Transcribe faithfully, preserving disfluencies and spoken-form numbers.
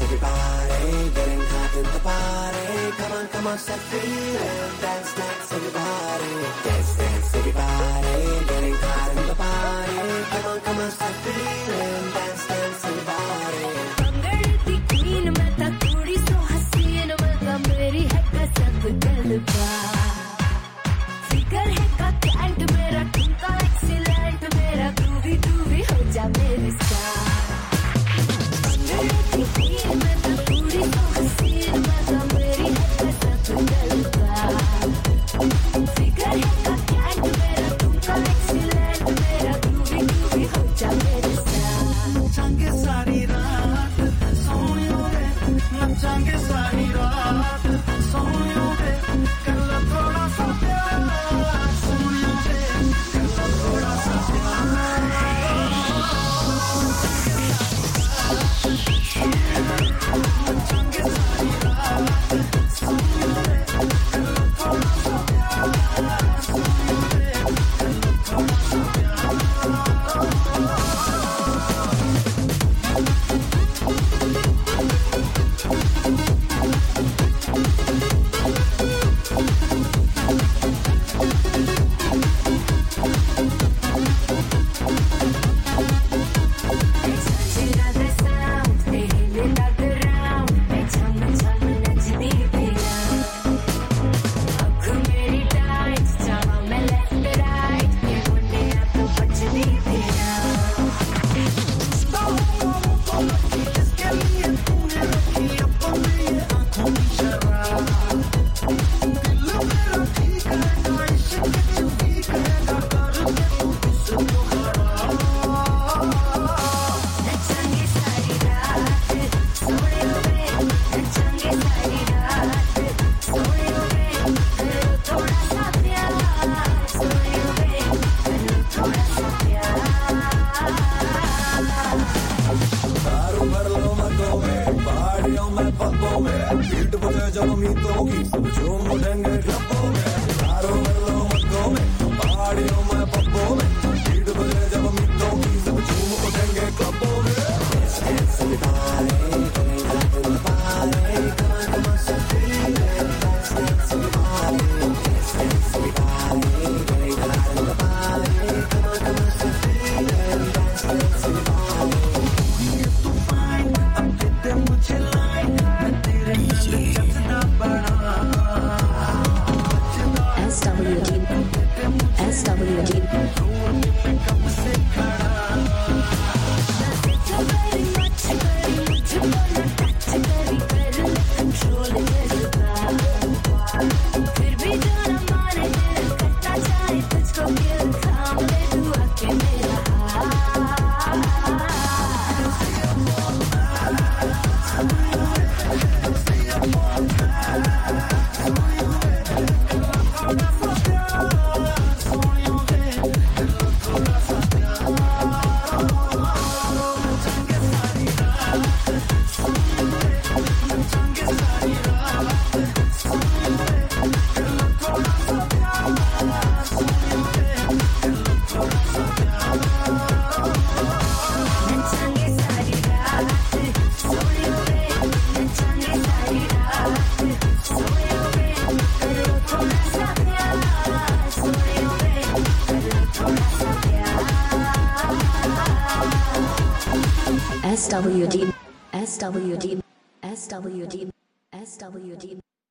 everybody, getting hot in the party. Come on, come on, start feeling. Dance, dance, everybody. Dance, dance, everybody, getting hot in the party. Come on, come on, start feeling. Dance, dance, everybody. पंगड़ती queen मैं था थोड़ी सो हसीन मगर मेरी है कसक दिलवा. फिकर है का कैंट मेरा ठुमका एक्सीलेंट मेरा groovy groovy हो जा मेरे साथ. पंगड़ती queen मैं था थोड़ी सो हसीन मगर मेरी है कसक दिलवा. फिकर है का कैंट मेरा ठुमका एक्सीलेंट मेरा groovy groovy हो जा मेरे साथ. नचांगे सारी रात सोनियों वे, नचांगे सारी रात सोनियों वे, कर लो थोड़ा सा प्यार सोनियों वे, कर लो थोड़ा सा प्यार. नचांगे सारी रात सोनियों वे, कर लो थोड़ा सा प्यार सोनियों वे, कर लो थोड़ा सा प्यार. S W D S W D S W D S W D